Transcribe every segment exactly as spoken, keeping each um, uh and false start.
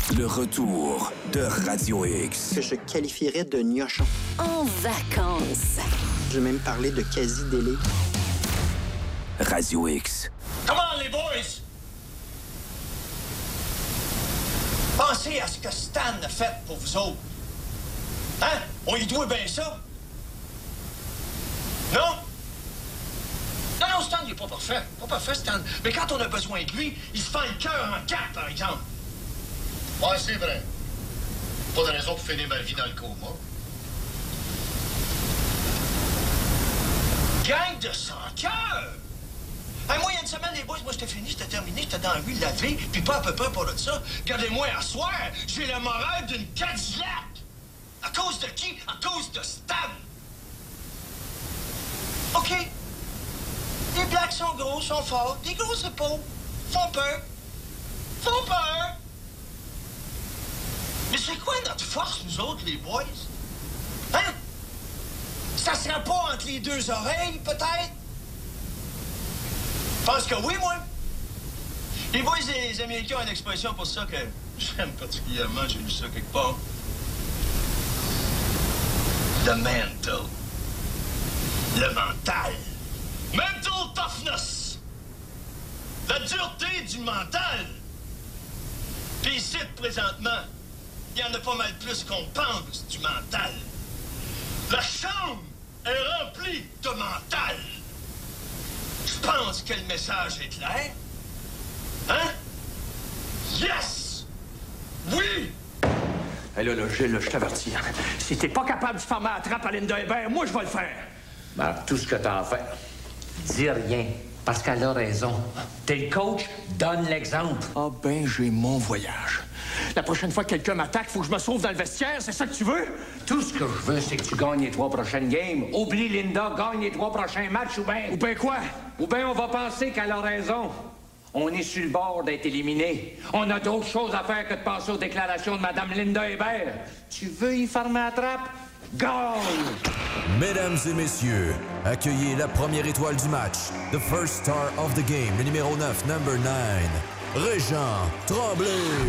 Le retour de Radio X. Que je qualifierais de gnochon. En vacances. J'ai même parlé de quasi-délai. Radio X. Come on, les boys! Pensez à ce que Stan a fait pour vous autres. Hein? On y doit bien ça? Non? Non, non, Stan, il est pas parfait. Pas parfait, Stan. Mais quand on a besoin de lui, il se fait le cœur en quatre, par exemple. Ouais, c'est vrai. Pas de raison pour finir ma vie dans le coma. Gang de sans-cœur! Hey, moi, il y a une semaine, les boys, moi, j'étais fini, j'étais terminé, j'étais dans la rue lavé, puis pas à peu près pour de ça. Regardez-moi, à soir, j'ai le moral d'une Cadillac. À cause de qui? À cause de Stan. OK. Les blacks sont gros, sont forts, des gros épaules, font peur. Font peur. Mais c'est quoi notre force, nous autres, les boys? Hein? Ça sera pas entre les deux oreilles, peut-être? Je pense que oui, moi. Les boys et les Américains ont une expression pour ça que j'aime particulièrement, j'ai lu ça quelque part. The mental. Le mental. Mental toughness. La dureté du mental. Puis ici, présentement, il y en a pas mal plus qu'on pense du mental. La chambre est remplie de mental. Je pense que le message est clair. Hein? Yes! Oui! Hé là, là, Gilles, là, je t'avertis. Hein. Si t'es pas capable de fermer la trappe à Linda Hébert, moi, je vais le faire. Marc, tout ce que t'as à faire, dis rien, parce qu'elle a raison. T'es le coach, donne l'exemple. Ah ben, j'ai mon voyage. La prochaine fois que quelqu'un m'attaque, faut que je me sauve dans le vestiaire, c'est ça que tu veux? Tout ce que je veux, c'est que tu gagnes les trois prochaines games. Oublie Linda, gagne les trois prochains matchs, ou bien... Ou ben quoi? Ou bien on va penser qu'elle a raison. On est sur le bord d'être éliminé. On a d'autres choses à faire que de penser aux déclarations de Mme Linda Hébert. Tu veux y fermer la trappe? Gagne! Mesdames et messieurs, accueillez la première étoile du match, the first star of the game, le numéro neuf, number nine, Régent Tremblay.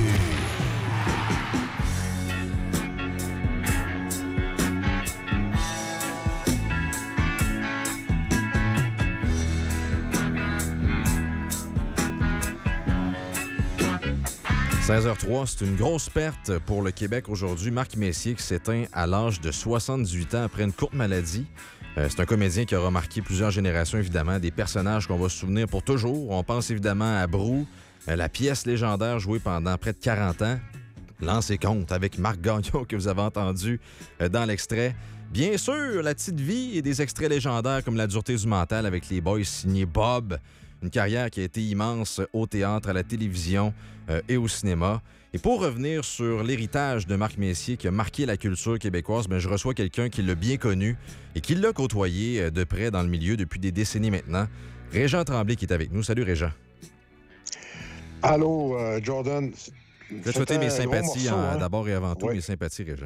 seize heures zéro trois, c'est une grosse perte pour le Québec aujourd'hui. Marc Messier qui s'éteint à l'âge de soixante-dix-huit ans après une courte maladie. Euh, c'est un comédien qui aura marqué plusieurs générations, évidemment, des personnages qu'on va se souvenir pour toujours. On pense évidemment à Brou, euh, la pièce légendaire jouée pendant près de quarante ans. Lancez compte avec Marc Gagnon que vous avez entendu euh, dans l'extrait. Bien sûr, la petite vie et des extraits légendaires comme La dureté du mental avec les boys signés Bob. Une carrière qui a été immense au théâtre, à la télévision euh, et au cinéma. Et pour revenir sur l'héritage de Marc Messier qui a marqué la culture québécoise, bien, je reçois quelqu'un qui l'a bien connu et qui l'a côtoyé de près dans le milieu depuis des décennies maintenant. Régent Tremblay qui est avec nous. Salut Régent. Allô, euh, Jordan. Je vais te souhaiter mes sympathies morceau, en, hein? d'abord et avant tout, oui. mes sympathies, Régent.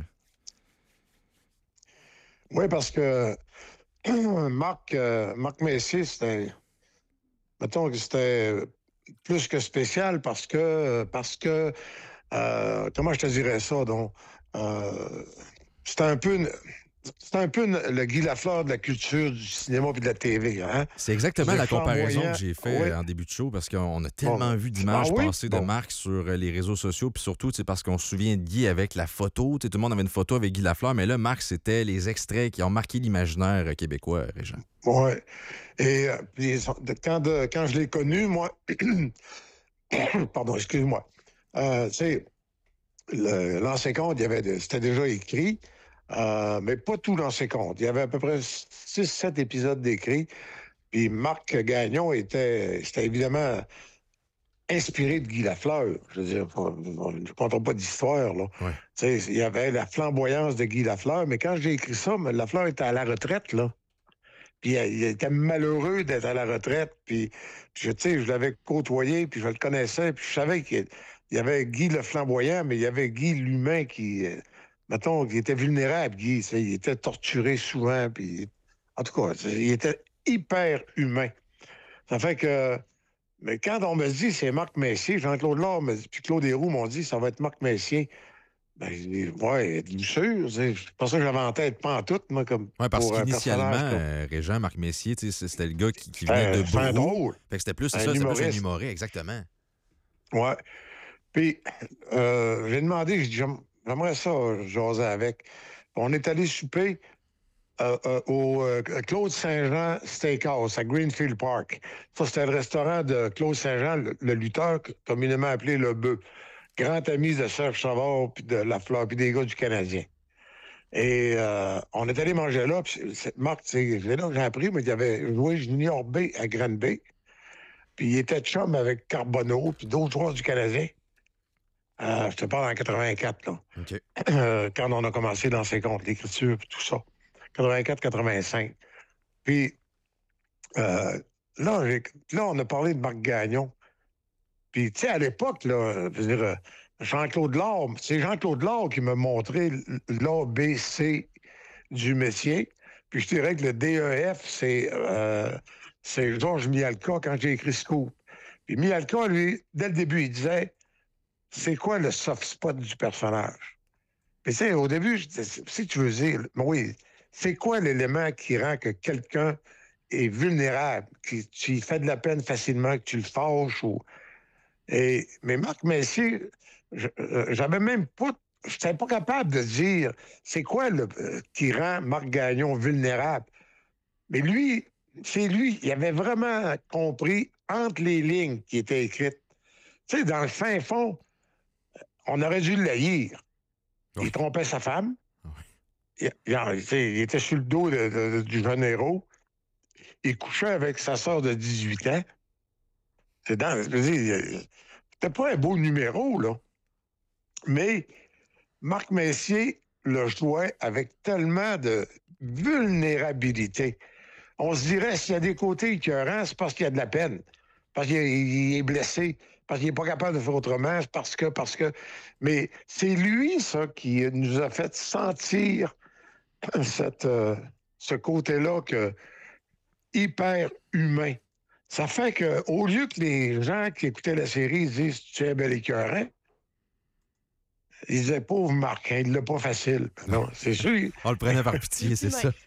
Oui, parce que Marc, euh, Marc Messier, c'était... Mettons que c'était plus que spécial parce que, parce que euh, comment je te dirais ça, donc, euh, c'était un peu, une, c'était un peu une, le Guy Lafleur de la culture du cinéma et de la T V. Hein? C'est exactement C'est la comparaison flamboyant. que j'ai fait Oui. en début de show parce qu'on a tellement Bon. vu d'images Ah oui? passer de Bon. Marc sur les réseaux sociaux, puis surtout, c'est parce qu'on se souvient de Guy avec la photo. Tout le monde avait une photo avec Guy Lafleur, mais là, Marc, c'était les extraits qui ont marqué l'imaginaire québécois, Régent. Oui. Et euh, puis, quand, de, quand je l'ai connu, moi... Pardon, excuse-moi. Euh, tu sais, le, l'ancien compte, il y avait de, c'était déjà écrit, euh, mais pas tout l'ancien compte. Il y avait à peu près six sept épisodes d'écrits. Puis Marc Gagnon était, c'était évidemment inspiré de Guy Lafleur. Je veux dire, on- on- je ne compte pas d'histoire, là. Ouais. Tu sais, il y avait la flamboyance de Guy Lafleur, mais quand j'ai écrit ça, mais Lafleur était à la retraite, là. Puis il il était malheureux d'être à la retraite. Puis, puis je- tu sais, je l'avais côtoyé, puis je le connaissais, puis je savais qu'il il y avait Guy le flamboyant, mais il y avait Guy l'humain qui, euh, mettons, qui était vulnérable, Guy. Tu sais, il était torturé souvent, puis en tout cas, tu sais, il était hyper humain. Ça fait que Mais quand on me dit c'est Marc Messier, Jean-Claude Lard me dit, puis Claude Héroux m'ont dit ça va être Marc Messier. Ben, je dis, ouais, êtes-vous sûr? C'est pas ça que j'avais en tête, pas en tout, moi, comme. Oui, parce pour un qu'initialement, personnage, euh, Régent, Marc Messier, tu sais, c'était le gars qui, qui Ben, venait de c'est un Brou. drôle. Fait que c'était plus, c'est Un ça, c'était plus un humoriste. humoriste, exactement. Ouais. Puis, euh, j'ai demandé, j'ai dit, j'aime- j'aimerais ça jaser avec. On est allé souper euh, euh, au euh, Claude Saint-Jean Steakhouse à Greenfield Park. Ça, c'était le restaurant de Claude Saint-Jean, le, le lutteur communément appelé le Bœuf. Grand ami de Serge Savard, puis de Lafleur, puis des gars du Canadien. Et euh, on est allé manger là, puis c'est- Marc, c'est c'est là que j'ai appris, mais il avait joué Junior B à Grande Bay. Puis il était chum avec Carbonneau, puis d'autres joueurs du Canadien. Euh, je te parle en quatre-vingt-quatre, là. OK. Euh, quand on a commencé dans ses comptes, l'écriture, puis tout ça. quatre-vingt-quatre quatre-vingt-cinq. Puis euh, là, j'ai- là, on a parlé de Marc Gagnon. Puis, tu sais, à l'époque, là, je veux dire, euh, Jean-Claude Lard, c'est Jean-Claude Lard qui m'a montré l'A B C du métier. Puis je dirais que le D E F, c'est euh, c'est Georges Mialka quand j'ai écrit Scoop. Puis Mialka, lui, dès le début, il disait c'est quoi le soft spot du personnage? Puis, tu sais, au début, je disais, si tu veux dire, oui, c'est quoi l'élément qui rend que quelqu'un est vulnérable, que tu lui fais de la peine facilement, que tu le fâches ou. Et, mais Marc Messier, je- euh, j'avais même pas. Je n'étais pas capable de dire c'est quoi le, euh, qui rend Marc Gagnon vulnérable. Mais lui, c'est lui, il avait vraiment compris entre les lignes qui étaient écrites. Tu sais, dans le fin fond, on aurait dû le haïr. Oui. Il trompait sa femme. Oui. Il, il- tu sais, il était sur le dos de- de- du jeune héros. Il couchait avec sa sœur de dix-huit ans. C'est dans. Je veux dire, il- c'était pas un beau numéro, là. Mais Marc Messier le jouait avec tellement de vulnérabilité. On se dirait, s'il y a des côtés écœurants, c'est parce qu'il y a de la peine. Parce qu'il il est blessé. Parce qu'il n'est pas capable de faire autrement. C'est parce que, parce que. Mais c'est lui, ça, qui nous a fait sentir cette, euh, ce côté-là que hyper humain. Ça fait que, au lieu que les gens qui écoutaient la série disent tu es bel écœurant, ils disaient pauvre Marc, hein, il l'a pas facile. Non, c'est sûr. On le prenait par pitié, c'est ça.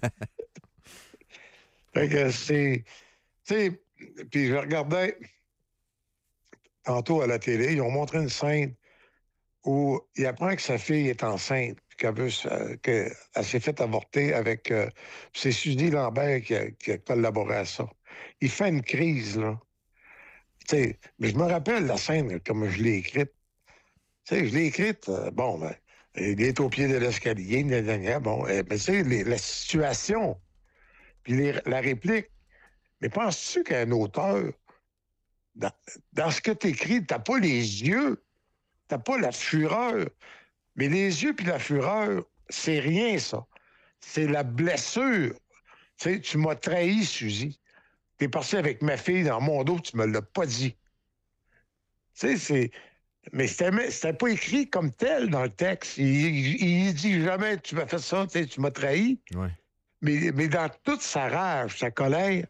Fait que c'est. Tu sais, puis je regardais tantôt à la télé, ils ont montré une scène où il apprend que sa fille est enceinte, puis qu'elle veut se- euh, qu'elle s'est fait avorter avec. euh, c'est Suzy Lambert qui a, qui a collaboré à ça. Il fait une crise, là. Tu sais, mais je me rappelle la scène comme je l'ai écrite. Tu sais, je l'ai écrite, euh, bon, ben, il est au pied de l'escalier, gna, gna, gna, bon, euh, mais tu sais, les- la situation, puis les- la réplique. Mais penses-tu qu'un auteur, dans, dans ce que tu écris, t'as pas les yeux, t'as pas la fureur. Mais les yeux puis la fureur, c'est rien, ça. C'est la blessure. Tu sais, tu m'as trahi, Suzy. T'es parti avec ma fille dans mon dos, tu me l'as pas dit. Tu sais, c'est. Mais c'était, c'était pas écrit comme tel dans le texte. Il, il, il dit jamais tu m'as fait ça, tu sais, tu m'as trahi. Ouais. Mais, mais dans toute sa rage, sa colère,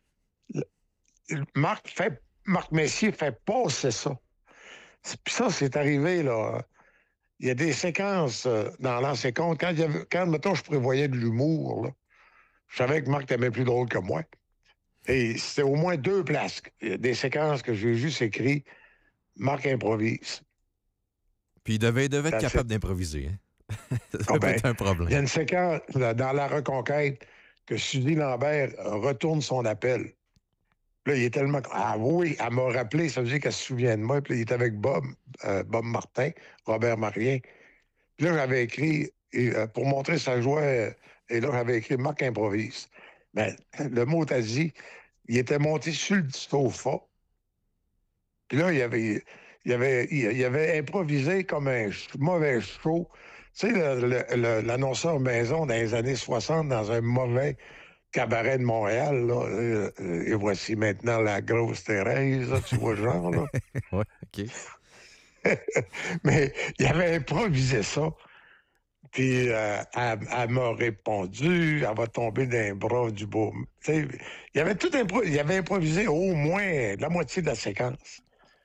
Marc, fait, Marc Messier fait passer ça. Puis ça, c'est arrivé, là. Il y a des séquences euh, dans l'ancien compte. Quand, il y avait, quand, mettons, je prévoyais de l'humour, là, je savais que Marc t'aimait plus drôle que moi. Et c'était au moins deux places. Il y a des séquences que j'ai juste écrites. Marc improvise. Puis il devait, il devait être That's capable it. d'improviser. Hein? Ça Ah peut ben, être un Il y a problème. une séquence là, dans La Reconquête que Suzy Lambert retourne son appel. Là, il est tellement. Ah oui, elle m'a rappelé, ça veut dire qu'elle se souvient de moi. Puis là, il est avec Bob, euh, Bob Martin, Robert Marien. Puis là, j'avais écrit, et, euh, pour montrer sa joie, euh, et là, j'avais écrit Marc improvise. Ben, le mot t'a dit, il était monté sur le sofa. Puis là, il avait, il avait, il avait improvisé comme un ch- mauvais show. Tu sais, le- le- le- l'annonceur maison dans les années soixante, dans un mauvais cabaret de Montréal, là, euh, euh, et voici maintenant la grosse Thérèse, là, tu vois le genre, là. Oui, OK. Mais il avait improvisé ça. Puis euh, elle, elle m'a répondu, elle va tomber dans les bras du beau. Tu sais, il avait tout impro- il avait improvisé au moins la moitié de la séquence.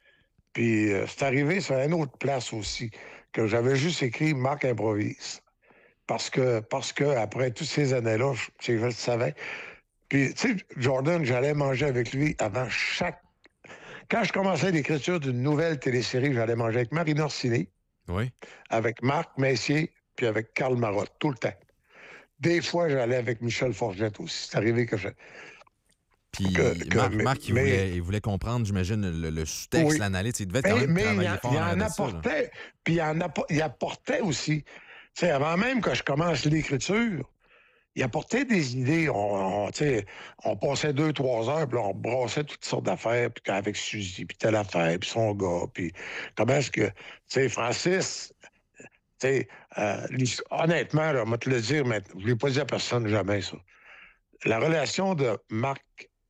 Puis euh, c'est arrivé sur une autre place aussi, que j'avais juste écrit Marc improvise. Parce que, parce que après toutes ces années-là, je, je le savais. Puis, tu sais, Jordan, j'allais manger avec lui avant chaque. Quand je commençais l'écriture d'une nouvelle télésérie, j'allais manger avec Marine Orsini, Oui. avec Marc Messier, puis avec Karl Marotte, tout le temps. Des fois, j'allais avec Michel Forgette aussi. C'est arrivé que je. Puis que, que, Marc, mais, Marc il, mais, voulait, il voulait comprendre, j'imagine, le, le sous-texte, oui. l'analyse. Il devait quand mais, même mais travailler il, fort il en en ça, apportait, puis il, en appo- il apportait aussi. Tu sais, avant même que je commence l'écriture, il apportait des idées. On, on, tu sais, on passait deux, trois heures, puis on brassait toutes sortes d'affaires, puis avec Suzy, puis telle affaire, puis son gars, puis comment est-ce que... Tu sais, Francis... Tu sais, euh, honnêtement, là, je vais te le dire, mais je ne l'ai pas dit à personne jamais, ça. La relation de Marc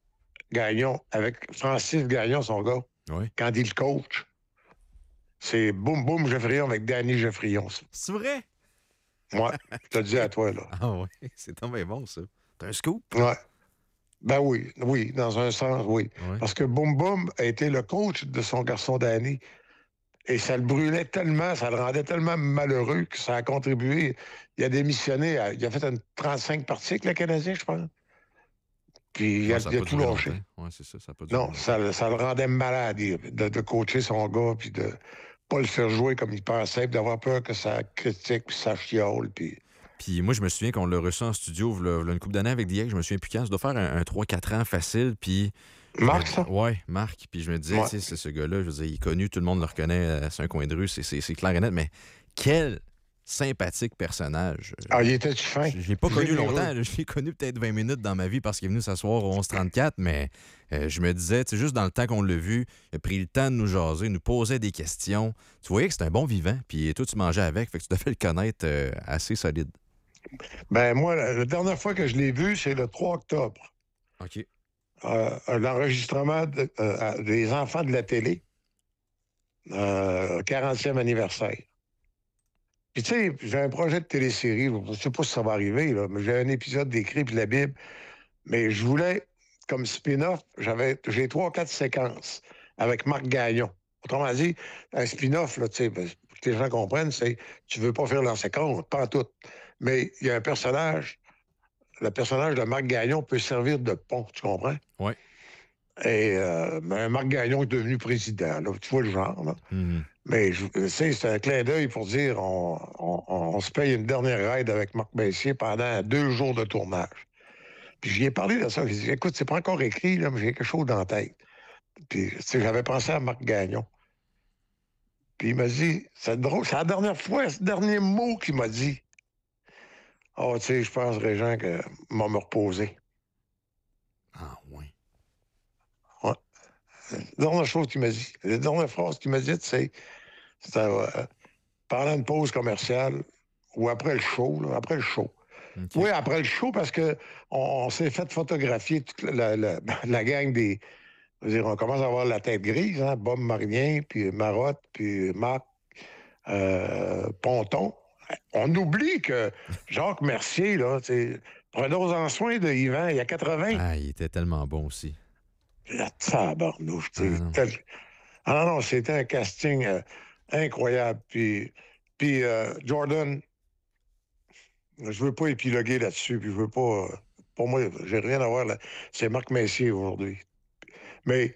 Gagnon avec Francis Gagnon, son gars, oui. quand il coach, c'est boum, boum, Geoffrion avec Danny Geoffrion, ça. C'est vrai? Moi, je te le dis à toi, là. Ah oui, c'est tombé bon, ça. T'as un scoop? Ouais. Ben oui, oui, dans un sens, oui. Ouais. Parce que Boum Boum a été le coach de son garçon Danny. Et ça le brûlait tellement, ça le rendait tellement malheureux que ça a contribué. Il a démissionné, à, il a fait une trente-cinq parties avec le Canadien, je pense. Puis il a, Non, il a tout lâché. Oui, c'est ça, ça a pas Non, ça, ça le rendait malade de, de coacher son gars, puis de pas le faire jouer comme il pensait, puis d'avoir peur que ça critique, puis ça chiole, puis... Puis moi, je me souviens qu'on l'a reçu en studio v'là, v'là une couple d'années avec Diego, je me souviens plus quand, ça doit faire un, un trois quatre ans facile, puis... Marc, ça? Oui, Marc. Puis je me disais, Ouais. tu sais, c'est ce gars-là, je veux dire, il est connu, tout le monde le reconnaît, euh, c'est un coin de rue, c'est, c'est, c'est clair et net, mais quel sympathique personnage. Ah, il était fin. Je, je l'ai pas connu Généreux. longtemps, là. Je l'ai connu peut-être vingt minutes dans ma vie parce qu'il est venu s'asseoir au onze trente-quatre, mais euh, je me disais, tu sais, juste dans le temps qu'on l'a vu, il a pris le temps de nous jaser, nous posait des questions. Tu voyais que c'était un bon vivant, puis toi, tu mangeais avec, fait que tu devais le connaître euh, assez solide. Ben moi, la, la dernière fois que je l'ai vu, c'est le trois octobre. OK. Euh, l'enregistrement de, euh, des enfants de la télé, euh, quarantième anniversaire. Puis tu sais, j'ai un projet de télésérie, je ne sais pas si ça va arriver, là, mais j'ai un épisode d'écrit puis de la Bible, mais je voulais, comme spin-off, j'avais, j'ai trois, quatre séquences avec Marc Gagnon. Autrement dit, un spin-off, là, tu sais, ben, pour que les gens comprennent, c'est tu veux pas faire l'ancien compte, pas en tout. Mais il y a un personnage, le personnage de Marc Gagnon peut servir de pont, tu comprends? Oui. Et euh, ben, Marc Gagnon est devenu président, là, tu vois le genre, là. Mm-hmm. Mais tu sais, c'est un clin d'œil pour dire on, on, on se paye une dernière ride avec Marc Messier pendant deux jours de tournage. Puis j'y ai parlé de ça. J'ai dit, écoute, c'est pas encore écrit, là, mais j'ai quelque chose dans la tête. Puis, tu sais, j'avais pensé à Marc Gagnon. Puis il m'a dit, c'est drôle, c'est la dernière fois, c'est le dernier mot qu'il m'a dit. Ah, oh, tu sais, je pense, Régent, que m'a me reposer. Ah, oui. Ouais. La dernière chose qu'il m'a dit, la dernière phrase qu'il m'a dit, c'est, c'était euh, pendant une pause commerciale ou après le show, là, après le show. Okay. Oui, après le show, parce que on, on s'est fait photographier toute la, la, la gang des... Je veux dire, on commence à avoir la tête grise, hein? Bob Marien, puis Marotte, puis Marc euh, Ponton. On oublie que Jacques Mercier, là, prenons-en soin de Yvan, il y a quatre-vingts. Ah, il était tellement bon aussi. La tabarnouche, tu sais. Ah, tel... ah non, non, c'était un casting euh, incroyable. Puis, puis euh, Jordan, je veux pas épiloguer là-dessus, puis je veux pas... Euh, pour moi, j'ai rien à voir là. C'est Marc Messier aujourd'hui. Mais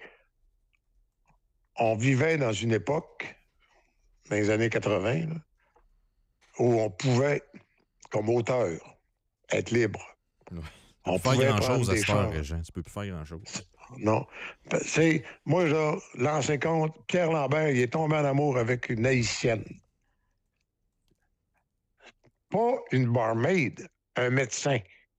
on vivait dans une époque, dans les années quatre-vingts, là, où on pouvait, comme auteur, être libre. Ouais. On peut pouvait faire grand-chose à des se faire, Régent. Tu peux plus faire grand-chose. Non. C'est, moi, là, l'ancien compte, Pierre Lambert, il est tombé en amour avec une Haïtienne. Pas une barmaid, un médecin.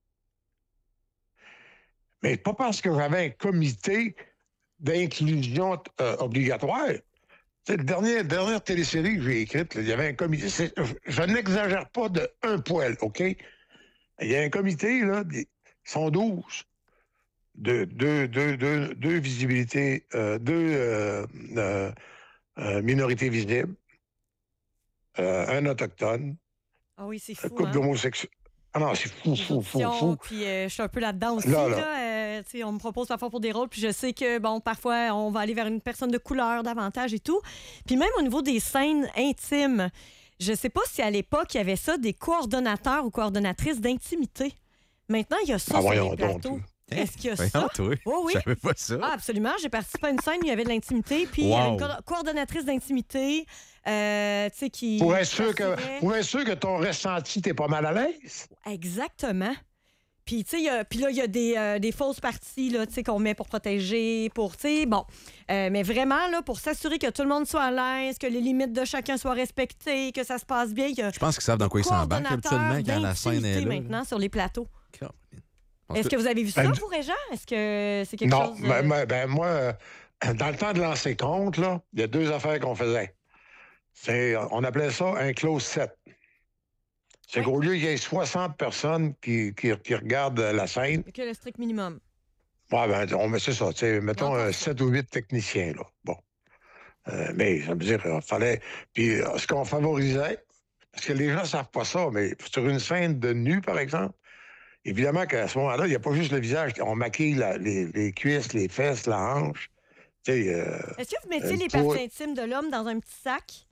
Mais pas parce que j'avais un comité d'inclusion euh, obligatoire. C'est la dernière, dernière télésérie que j'ai écrite, là, il y avait un comité. C'est, je, je n'exagère pas de un poil, OK? Il y a un comité, là, ils sont douze. De deux, deux, deux, deux visibilités, euh, deux euh, euh, euh, minorités visibles, euh, un autochtone, Ah oui, c'est fou, couple hein? d'homosexuels. Ah non, c'est fou, fou, fou, fou. Puis euh, je suis un peu là-dedans aussi. Là, là. là. Euh, tu sais, on me propose parfois pour des rôles, puis je sais que, bon, parfois, on va aller vers une personne de couleur davantage et tout. Puis même au niveau des scènes intimes, je sais pas si à l'époque, il y avait ça, des coordonnateurs ou coordonnatrices d'intimité. Maintenant, il y a ça Ah, sur voyons les donc, plateaux. Hein? Est-ce qu'il y a Voyons, ça? toi. Oh, oui. Je savais pas ça. Ah, absolument. J'ai participé à une scène où il y avait de l'intimité, puis il y avait Wow. une co- coordonnatrice d'intimité, euh, tu sais, qui... Pour être, qui sûr que, assurait- pour être sûr que ton ressenti, t'es pas mal à l'aise. Exactement. Puis, tu sais, il y a- puis là, il y a des, euh, des fausses parties, là, tu sais, qu'on met pour protéger, pour, tu sais, bon. Euh, mais vraiment, là, pour s'assurer que tout le monde soit à l'aise, que les limites de chacun soient respectées, que ça se passe bien, il y a Je pense qu'ils savent dans quoi ils s'embarquent habituellement quand la scène est là. maintenant sur les plateaux. Parce Est-ce que vous avez vu ça, Ben, vous, Régent? Est-ce que c'est quelque Non, chose... ben, euh, ben, ben, moi, euh, dans le temps de lancer compte, là, il y a deux affaires qu'on faisait. C'est, on appelait ça un close set. C'est Oui. qu'au lieu qu'il y ait soixante personnes qui, qui, qui regardent la scène, que le strict minimum. ouais, ben, on met ça, tu sais, mettons Encore euh, ça. sept ou huit techniciens, là. Bon. Euh, mais ça veut dire, il fallait. Puis euh, ce qu'on favorisait, parce que les gens ne savent pas ça, mais sur une scène de nu, par exemple, évidemment qu'à ce moment-là, il n'y a pas juste le visage. On maquille la- les, les cuisses, les fesses, la hanche. Tu sais, euh, Est-ce que vous mettiez euh, les pour- parties intimes de l'homme dans un petit sac?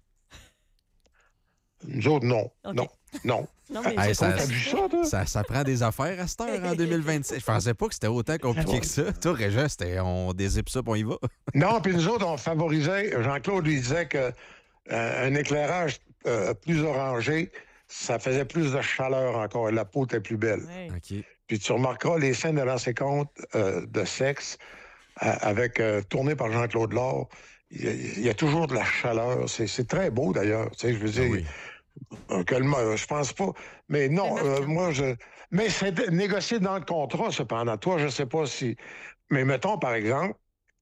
nous autres, non. OK. Non. Non. Non, mais Hey, je- ça, T'as vu ça, toi? ça, ça prend des affaires à cette heure en deux mille vingt-six. Je pensais pas que c'était autant compliqué que ça. Toi, Régent, c'était on dézippe ça, puis on y va. Non, puis nous autres, on favorisait. Jean-Claude lui disait que euh, un éclairage euh, plus orangé, ça faisait plus de chaleur encore et la peau était plus belle. Ouais. OK. Puis tu remarqueras les scènes de lancer compte euh, de sexe euh, avec euh, tournées par Jean-Claude Laure. Il y, a, il y a toujours de la chaleur. C'est, c'est très beau d'ailleurs. Tu sais, je veux dire, Ah oui. euh, que le mo- je pense pas. Mais non, C'est marquant. euh, moi je. Mais c'est négocié dans le contrat, cependant. Toi, je sais pas si. Mais mettons par exemple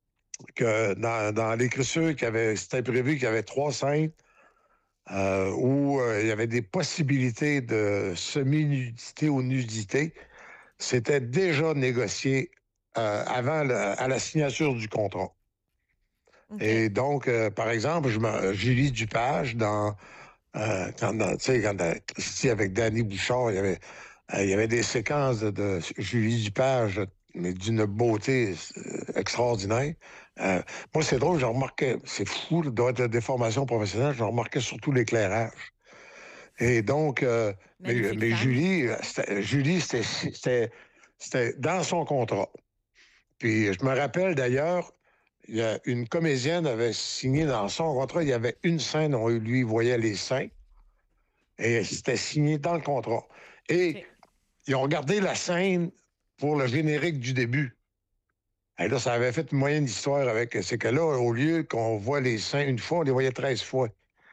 que dans, dans l'écriture qu'il y avait, c'était prévu qu'il y avait trois scènes euh, où euh, il y avait des possibilités de semi-nudité ou nudité. C'était déjà négocié euh, avant le- à la signature du contrat. OK. Et donc, euh, par exemple, je me- Julie Dupage, dans, euh, quand, dans, tu sais, quand dans Christy avec Danny Bouchard, il y avait, euh, il y avait des séquences de, de Julie Dupage, mais d'une beauté euh, extraordinaire. Euh, moi, c'est drôle, j'ai remarqué, c'est fou, ça doit être des formations professionnelles, j'ai remarqué surtout l'éclairage. Et donc, euh, mais, Magnifique mais femme. Julie, euh, c'était- Julie, c'était, c'était, c'était dans son contrat. Puis je me rappelle d'ailleurs, il y a une comédienne avait signé dans son contrat, il y avait une scène où lui voyait les seins. Et c'était signé dans le contrat. Et OK. ils ont gardé la scène pour le générique du début. Et là, ça avait fait une moyenne d'histoire avec. C'est que là, au lieu qu'on voit les seins une fois, on les voyait treize fois.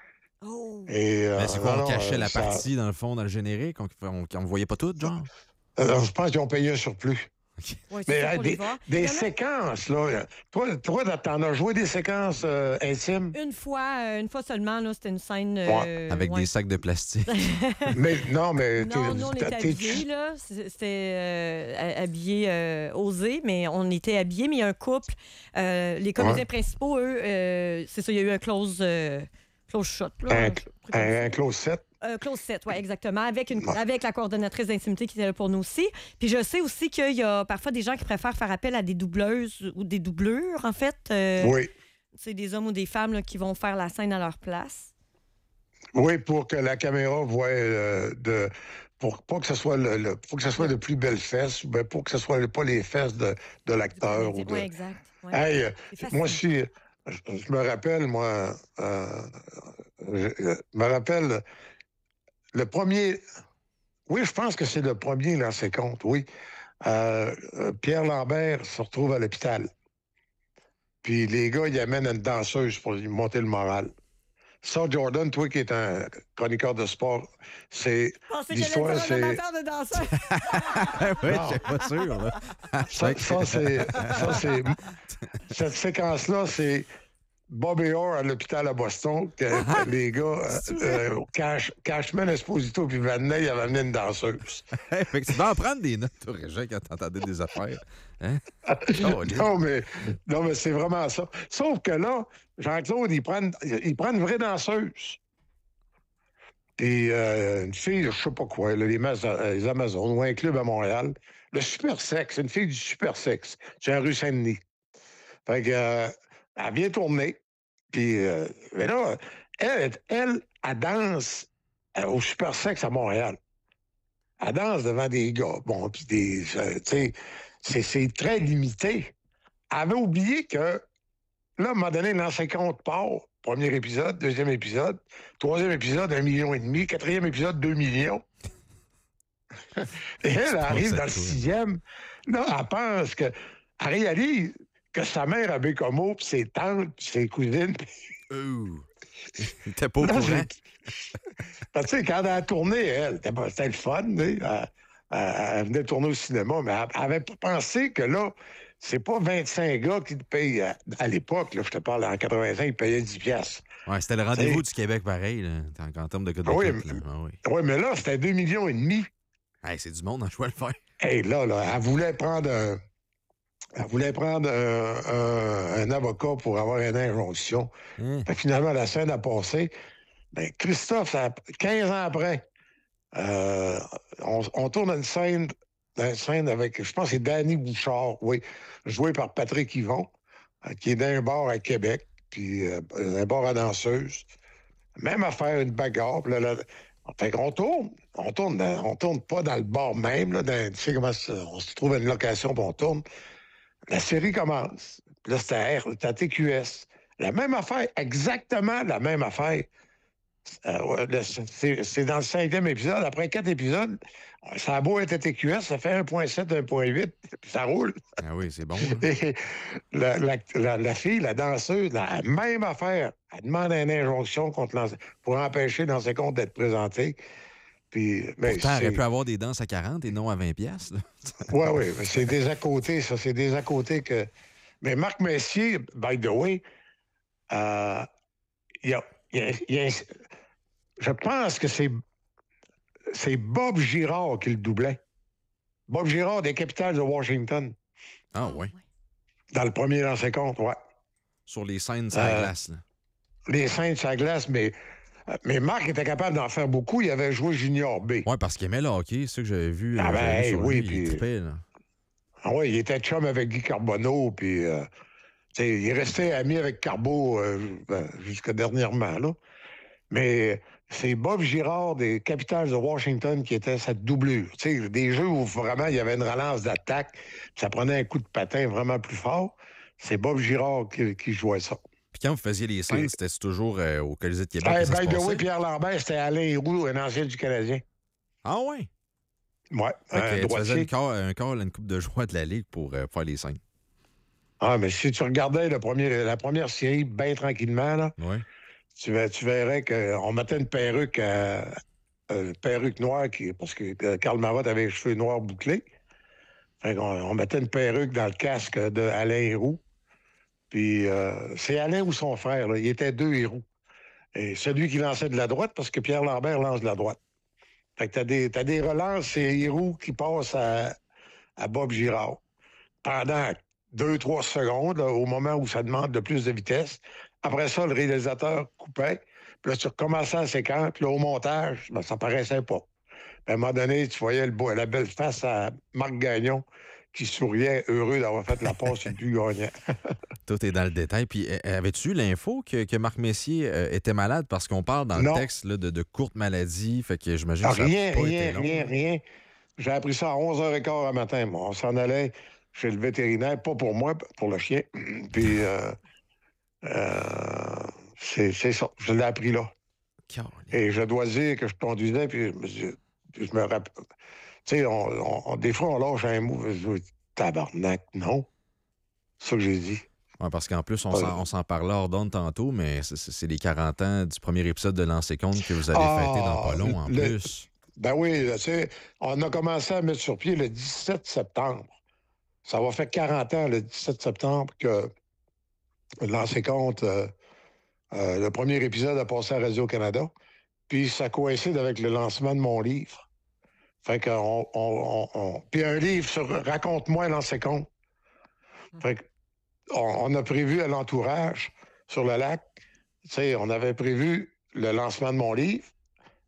Oh! Et, euh, Mais c'est quoi, non, on non, cachait euh, la ça- partie, dans le fond, dans le générique? On, on, on voyait pas tout, genre? Euh, je pense qu'ils ont payé un surplus. Ouais, c'est Mais ça euh, pour les des, voir. des Il y en a séquences, là. Toi, toi, t'en as joué des séquences euh, intimes? Une fois, euh, une fois seulement, là, c'était une scène... euh, Ouais, Avec ouais. des sacs de plastique. mais non, mais Non, t'es- nous, on t'es- était t'es- habillés, là. C- C'était euh, ha- habillé euh, osé, mais on était habillés, mais il y a un couple. Euh, les comédiens Ouais. principaux, eux, euh, c'est ça, il y a eu un close, euh, close shot, là. Un, truc comme un, ça. un close set. Euh, close set, oui, exactement, avec, une, Ouais. avec la coordonnatrice d'intimité qui était là pour nous aussi. Puis je sais aussi qu'il y a parfois des gens qui préfèrent faire appel à des doubleuses ou des doublures, en fait. Euh, Oui. C'est des hommes ou des femmes là, qui vont faire la scène à leur place. Oui, pour que la caméra voit euh, de. Pour pas que ce soit le, le- faut que ce soit de plus belles fesses, ou bien pour que ce soit pas les fesses de, de l'acteur. ou de... Oui, exact. Ouais. Hey, euh, C'est facile. moi aussi, je, je me rappelle, moi, euh, je, je me rappelle le premier. Oui, je pense que c'est le premier lancé compte, oui. Euh, euh, Pierre Lambert se retrouve à l'hôpital. Puis les gars, ils amènent une danseuse pour lui monter le moral. Ça, Jordan, toi qui es un chroniqueur de sport, c'est. Je pensais qu'elle L'histoire, était un c'est. amateur de danseur. oui, Non. j'étais pas sûr, là. Ça, ça, c'est. Ça, c'est. Cette séquence-là, c'est Bobby Orr à l'hôpital à Boston, que, que les gars, euh, euh, Cash, Cashman Esposito puis Vannet, ils avaient amené une danseuse. Hey, fait que tu vas en prendre des notes, toi, Régent, quand t'entendais des affaires. Hein? Oh, les- non, mais, non, mais c'est vraiment ça. Sauf que là, Jean-Claude, il prend, il prend une vraie danseuse. Puis euh, une fille, je sais pas quoi, là, les, Mas- les Amazones, ou un club à Montréal. Le super sexe, une fille du super sexe. C'est la rue Saint-Denis. Fait que, euh, elle vient tourner. Puis, euh, mais là, elle, elle, elle danse euh, au super sexe à Montréal. Elle danse devant des gars. Bon, puis des. euh, tu sais, c'est, c'est très limité. Elle avait oublié que, là, à un moment donné, l'ancien compte part. Premier épisode, deuxième épisode, troisième épisode, un million et demi, quatrième épisode, deux millions. Et elle, elle arrive dans le sixième. Là, elle pense que. Elle réalise que sa mère a Bécomo, puis ses tantes, puis ses cousines. Ouh! T'es pas au Là, courant? j'ai- Parce que, tu sais, quand elle a tourné, elle, c'était pas- c'était le fun, tu sais. Elle, elle- elle venait tourner au cinéma, mais elle, elle avait pas pensé que là, c'est pas vingt-cinq gars qui te payent. À, à l'époque, là, je te parle, en quatre-vingt-cinq, ils payaient dix piastres. Ouais, c'était le rendez-vous T'sais- du Québec pareil, là, en, en termes de code de Ah oui, clip, là. Ah oui. Oui, mais là, c'était deux millions et demi. Hey, c'est du monde en choix le faire. Et là, là, elle voulait prendre un. Elle voulait prendre un, un- un avocat pour avoir une injonction. Hein? Fait que finalement, la scène a passé. Ben, Christophe, ça a- quinze ans après, euh, on, on tourne une scène, une scène avec, je pense que c'est Danny Bouchard, oui, joué par Patrick Yvon, euh, qui est dans un bar à Québec, puis euh, un bar à danseuse. Même affaire, une bagarre. Puis là, là, fait qu'on tourne, on tourne, dans- on tourne pas dans le bar même, là, dans- tu sais comment ça- on se trouve à une location, puis on tourne. La série commence. Puis là, c'était à R, c'était à T Q S. La même affaire, exactement la même affaire. Euh, ouais, le- c'est, c'est dans le cinquième épisode. Après quatre épisodes, ça a beau être à T Q S, ça fait un virgule sept, un virgule huit, puis ça roule. Ah oui, c'est bon. Là. Et la, la- la- la fille, la danseuse, la même affaire. Elle demande une injonction contre l'ense- pour empêcher dans ses comptes d'être présenté. Puis, mais Pourtant, elle c'est... aurait pu avoir des danses à quarante et non à vingt piastres. là. Oui, oui, mais c'est des à côté, ça. C'est des à côté que. Mais Marc Messier, by the way, euh, il y a, il y a- il y a- je pense que c'est, c'est Bob Girard qui le doublait. Bob Girard des Capitals de Washington, Ah ouais. dans le premier lancé compte, ouais. Sur les scènes sur la Euh, glace. Là. Les scènes sur la glace, mais, mais Marc était capable d'en faire beaucoup. Il avait joué Junior B. Ouais, parce qu'il aimait le hockey, c'est ça que j'avais vu. Ah euh, ben, j'avais vu sur oui, lui, il puis- trippait, là. Ah ouais, il était chum avec Guy Carbonneau, puis euh, tu sais, il est resté ami avec Carbo euh, ben, jusqu'à dernièrement, là. Mais c'est Bob Girard des Capitals de Washington qui était sa doublure. Tu sais, des jeux où vraiment il y avait une relance d'attaque, puis ça prenait un coup de patin vraiment plus fort. C'est Bob Girard qui, qui jouait ça. Puis quand vous faisiez les scènes, Puis- c'était toujours euh, au Colisée de Québec Hey, que ça se by the way, passait? Pierre Lambert, c'était Alain Héroux, un ancien du Canadien. Ah ouais? Ouais, Fait que un tu faisais droitier. une call, un call, une coupe de joie de la Ligue pour euh, faire les scènes. Ah, mais si tu regardais le premier, la première série bien tranquillement, là, Ouais. tu, ver- tu verrais qu'on mettait une perruque, à- une perruque noire, qui, parce que euh, Karl Mavotte avait les cheveux noirs bouclés. Fait qu'on on mettait une perruque dans le casque de Alain Héroux. Puis euh, c'est Alain ou son frère, là, il était deux Héroux. Et celui qui lançait de la droite, parce que Pierre Lambert lance de la droite. Fait que t'as des, t'as des relances, c'est Héroux qui passe à, à Bob Girard. Pendant deux, trois secondes, là, au moment où ça demande de plus de vitesse. Après ça, le réalisateur coupait. Puis là, tu recommençais la séquence. Puis là, au montage, ben, ça paraissait pas. Puis à un moment donné, tu voyais le beau- la belle face à Marc Gagnon qui souriait, heureux d'avoir fait la passe sur le but gagnant. Tout est dans le détail. Puis euh, avais-tu l'info que, que Marc Messier euh, était malade? Parce qu'on parle dans Non. le texte là, de, de courte maladie. Fait que j'imagine Ah, que ça a rien, pas rien, été long. rien, rien. J'ai appris ça à onze heures quinze à matin. Moi. On s'en allait chez le vétérinaire, pas pour moi, pour le chien. Puis, euh, euh, c'est c'est ça. Je l'ai appris là. Calais. Et je dois dire que je conduisais, puis je me, suis- puis je me rappelle. Tu sais, on, on- on- des fois, on lâche un mot. Je dis, tabarnak, non. C'est ça que j'ai dit. Ouais, parce qu'en plus, on Ah, s'en, on s'en parlait hors d'onde tantôt, mais c'est, c'est- c'est les quarante ans du premier épisode de Lancer Compte que vous allez Ah, fêter dans pas long, en le- plus. Ben oui, tu sais, on a commencé à mettre sur pied le dix-sept septembre. Ça va faire quarante ans, le dix-sept septembre, que Lancer Compte, euh, euh, le premier épisode a passé à Radio-Canada. Puis ça coïncide avec le lancement de mon livre. Fait qu'on... On, on, on- Puis un livre sur Raconte-moi Lancer Compte. Fait qu'on on a prévu à l'entourage, sur le lac, tu sais, on avait prévu le lancement de mon livre,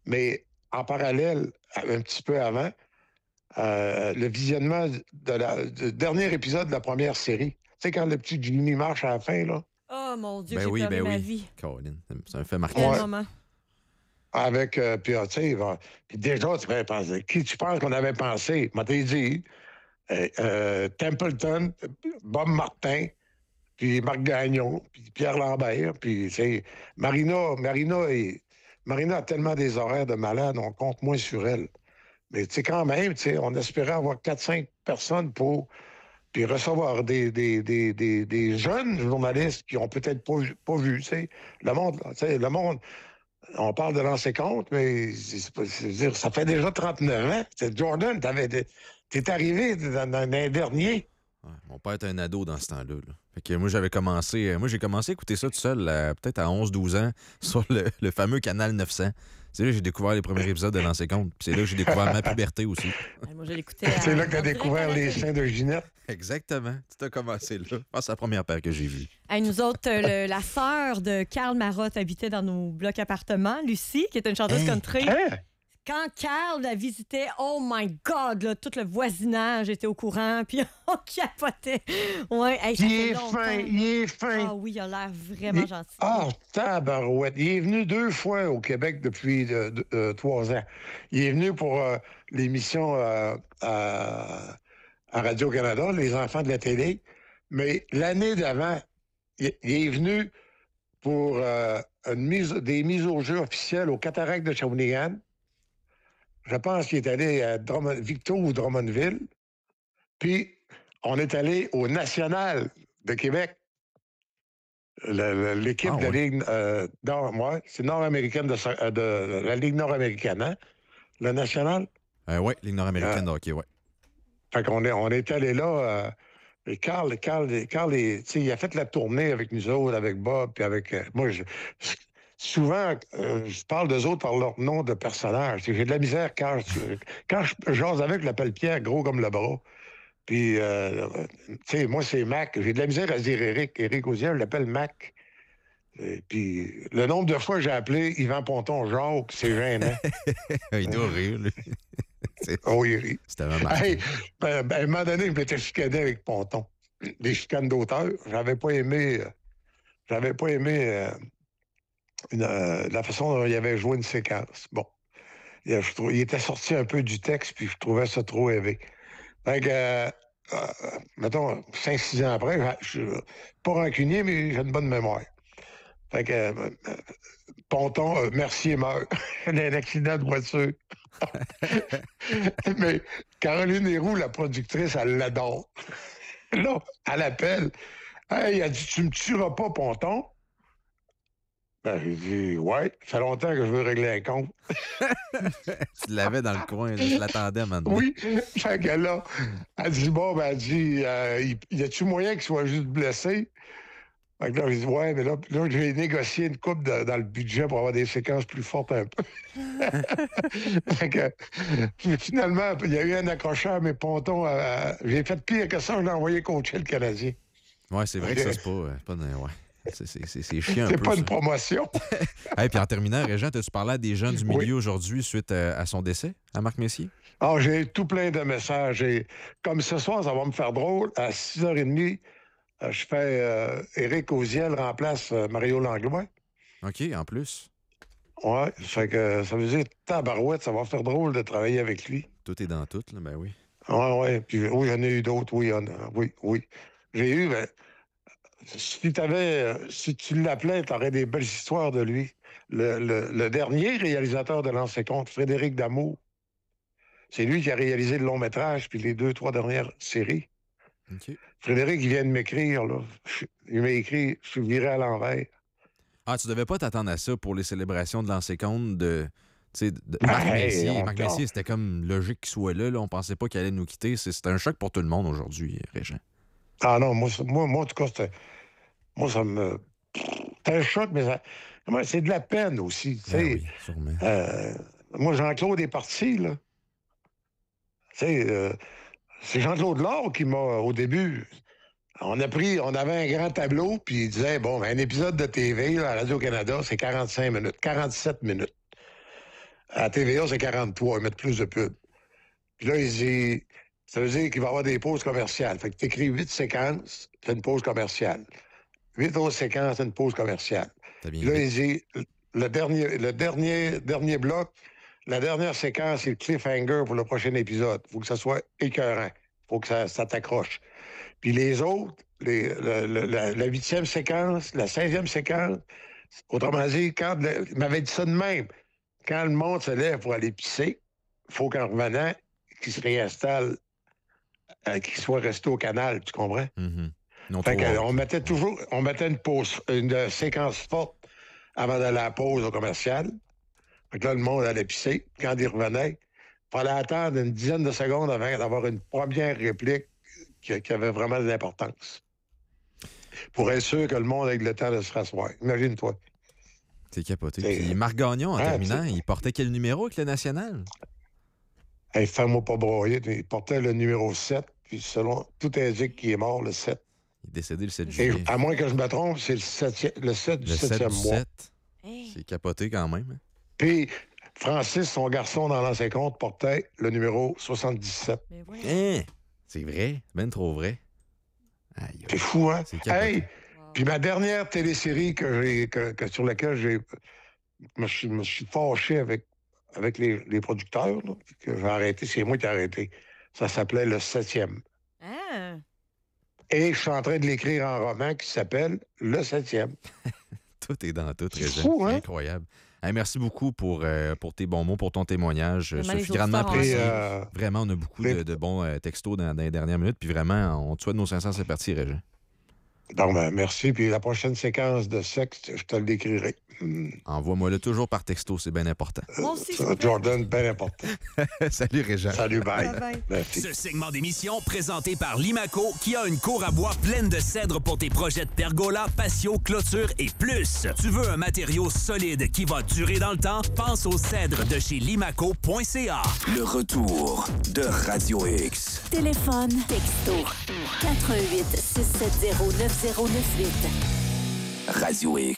Mais en parallèle, un petit peu avant, euh, le visionnement de la, du dernier épisode de la première série. Tu sais, quand le petit Jimmy marche à la fin, là. Oh mon Dieu, Ben j'ai oui, perdu ben ma oui. vie. Colin, c'est un fait marquant. Quel Ouais. moment. Avec, euh, puis, tu sais, va- puis déjà, tu pourrais penser, qui tu penses qu'on avait pensé? Moi, t'ai dit, euh, euh, Templeton, Bob Martin, puis Marc Gagnon, puis Pierre Lambert, puis, tu sais, Marina, Marina, est, Marina a tellement des horaires de malade, on compte moins sur elle. Mais, tu sais, quand même, tu sais, on espérait avoir quatre cinq personnes pour, puis recevoir des, des, des, des, des jeunes journalistes qui ont peut-être pas, vu- pas vu, tu sais, le monde, tu sais, le monde... On parle de lancer compte, mais c'est pas- c'est dire, ça fait déjà trente-neuf ans. C'est Jordan, t'avais, t'es arrivé dans, dans les derniers. Ouais, mon père était un ado dans ce temps-là. Là. Fait que moi, j'avais commencé... Moi, j'ai commencé à écouter ça tout seul, à- peut-être à onze douze ans, sur le, le fameux Canal neuf cents. C'est là que j'ai découvert les premiers épisodes de Lancer compte. Puis c'est là que j'ai découvert ma puberté aussi. Ouais, Moi, je l'écoutais. à- C'est là que t'as en direct découvert à la les télé. seins de Ginette. Exactement. Tout a commencé là. Je pense que c'est la première paire que j'ai vue. Hey, nous autres, euh, le- la sœur de Karl Marotte habitait dans nos blocs appartements, Lucie, qui est une chanteuse country. Hein? Quand Karl la visitait, oh my God, là, tout le voisinage était au courant, puis on capotait. Ouais, hey, ça Il fait est longtemps. fin, il est fin. Ah oui, il a l'air vraiment Il- gentil. Ah, tabarouette. Il est venu deux fois au Québec depuis euh, de- euh, trois ans. Il est venu pour euh, l'émission euh, à, à Radio-Canada, Les enfants de la télé. Mais l'année d'avant, il, il est venu pour euh, une mise, des mises au jeu officielles au Cataract de Shawinigan. Je pense qu'il est allé à Drummond- Victo ou Drummondville. Puis, on est allé au National de Québec. Le- le- L'équipe Ah, de la ouais. Ligue euh, nord, ouais, c'est nord-américaine de, so- euh, de la Ligue nord-américaine, hein? Le National. Euh, oui, Ligue nord-américaine Ah. de hockey, ouais. Fait qu'on est, on est allé là. euh, et Carl, Carl, Carl est- tu sais, il a fait la tournée avec nous autres, avec Bob, puis avec. euh, moi, je- je- souvent, euh, je parle d'eux autres par leur nom de personnage. J'ai de la misère quand je, quand je jase avec, je l'appelle Pierre, gros comme le bras. Puis, euh, tu sais, moi, c'est Mac. J'ai de la misère à se dire Éric. Éric Auzier, je l'appelle Mac. Et puis, le nombre de fois que j'ai appelé Yvan Ponton Jacques, c'est gênant. Il doit rire, lui. C'est- Oh, il rit. C'était vraiment... Hey, ben, ben, à un moment donné, je m'étais chicané avec Ponton. Des chicanes d'auteur. J'avais pas aimé. euh, J'avais pas aimé euh, une, euh, la façon dont il avait joué une séquence. Bon. Il, euh, je trou- il était sorti un peu du texte, puis je trouvais ça trop élevé. Fait que, euh, euh, mettons, cinq six ans après, je je suis pas rancunier, mais j'ai une bonne mémoire. Fait que, euh, euh, Ponton, euh, Mercier meurt. Il a un accident de voiture. Mais Caroline Héroux, la productrice, elle l'adore. Là, elle appelle. Hey, elle dit, tu me tueras pas, Ponton? Ben, j'ai dit, ouais, ça fait longtemps que je veux régler un compte. Tu l'avais dans le coin, je l'attendais maintenant. Oui. Fait que là, elle dit, bon, ben, elle dit, euh, y, y a-tu moyen qu'il soit juste blessé? Fait que là, j'ai dit, ouais, mais là, là j'ai négocié une coupe de- dans le budget pour avoir des séquences plus fortes un peu. Fait que, finalement, il y a eu un accrocheur, mais Ponton, euh, j'ai fait pire que ça, je l'ai envoyé coacher le Canadien. Ouais, c'est vrai que ça, c'est pas... euh, pas de- ouais. C'est, c'est, c'est, c'est chiant un C'est peu, pas ça. une promotion. Hey, puis en terminant, Régent, as-tu parlé à des gens du milieu Oui. aujourd'hui suite à, à son décès, à Marc Messier? Ah, j'ai tout plein de messages. Et comme ce soir, ça va me faire drôle, à six heures trente, euh, je fais euh, Éric Auziel remplace euh, Mario Langlois. OK, en plus. Ouais, ça fait que ça veut dire tabarouette, ça va faire drôle de travailler avec lui. Tout est dans tout, là, ben oui. Ouais, ouais. Puis oui, j'en ai eu d'autres, oui, y'en a- oui, oui. J'ai eu, ben, si t'avais, euh, si tu l'appelais, t'aurais des belles histoires de lui. Le, le- le dernier réalisateur de Lancer compte, Frédéric Damour, c'est lui qui a réalisé le long métrage puis les deux, trois dernières séries. OK. Frédéric, il vient de m'écrire, là. Je- Il m'a écrit, je suis viré à l'envers. Ah, tu devais pas t'attendre à ça pour les célébrations de lancer compte de... Tu sais, de Ben, Marc hey, Messier. on- Marc Messier, c'était comme logique qu'il soit là, là. On pensait pas qu'il allait nous quitter. C'est, c'était un choc pour tout le monde aujourd'hui, Régent. Ah non, moi, ça- moi, moi en tout cas, c'était. Moi, ça me. C'était un choc, mais ça. comment- C'est de la peine aussi. Tu sais. Ben oui, sûrement. Euh, moi, Jean-Claude est parti, là. Tu sais, euh, c'est Jean-Claude Laure qui m'a, au début, on a pris, on avait un grand tableau, puis il disait, bon, un épisode de T V, là, à Radio-Canada, c'est quarante-cinq minutes, quarante-sept minutes. À T V A, c'est quarante-trois. Ils mettent plus de pubs. Puis là, ils disent, ça veut dire qu'il va y avoir des pauses commerciales. Fait que tu écris huit séquences, c'est une pause commerciale. Huit autres séquences, c'est une pause commerciale. Puis là, ils disent, le dernier, le dernier, dernier bloc, la dernière séquence, c'est le cliffhanger pour le prochain épisode. Il faut que ça soit écœurant. Il faut que ça, ça t'accroche. Puis les autres, les, le, le, la, la huitième séquence, la seizième séquence, autrement dit, quand le, il m'avait dit ça de même, quand le monde se lève pour aller pisser, il faut qu'en revenant, qu'il se réinstalle, euh, qu'il soit resté au canal, tu comprends? Mm-hmm. Fait que, on mettait toujours, on mettait une pause, une séquence forte avant d'aller à la pause au commercial. Fait que là, le monde allait pisser. Quand il revenait, il fallait attendre une dizaine de secondes avant d'avoir une première réplique qui, qui avait vraiment de l'importance. Pour être sûr que le monde ait le temps de se rasseoir. Imagine-toi. C'est capoté. Puis Marc Gagnon, en ah, terminant, il portait quel numéro avec le National? Hey, fais-moi pas broyer. Il portait le numéro sept, puis selon tout indique qu'il est mort le sept. Il est décédé le sept juillet. Et, à moins que je me trompe, c'est le, septième, le sept du septième mois. sept. Hey. C'est capoté quand même. Hein? Puis Francis, son garçon dans l'ancien compte, portait le numéro soixante-dix-sept. Mais ouais. Hein? C'est vrai. C'est bien trop vrai. Aïe, c'est fou, hein? C'est hey! Wow. Puis ma dernière télésérie que j'ai, que, que sur laquelle j'ai me suis, me suis fâché avec, avec les, les producteurs, là, que j'ai arrêté, c'est moi qui ai arrêté. Ça s'appelait Le Septième. Ah. Et je suis en train de l'écrire en roman qui s'appelle Le Septième. Tout est dans tout, c'est fou, hein? Incroyable. Hey, merci beaucoup pour, euh, pour tes bons mots, pour ton témoignage. Vraiment, Sophie, grandement apprécié. Euh, vraiment, on a beaucoup les... de, de bons euh, textos dans, dans les dernières minutes. Puis vraiment, on te souhaite nos cinq cents, c'est parti, Régent. Bon, ben, merci. Puis la prochaine séquence de sexe, je te le décrirai. Mm. Envoie-moi-le toujours par texto, c'est bien important. Moi aussi, euh, Jordan, bien important. Salut, Régent. Salut, bye. Bye, bye. Merci. Ce segment d'émission présenté par Limaco qui a une cour à bois pleine de cèdre pour tes projets de pergola, patio, clôture et plus. Tu veux un matériau solide qui va durer dans le temps? Pense au cèdre de chez limaco point c a. Le retour de Radio X. Téléphone, texto, quatre un huit, six sept zéro, neuf zéro neuf huit. Radio X.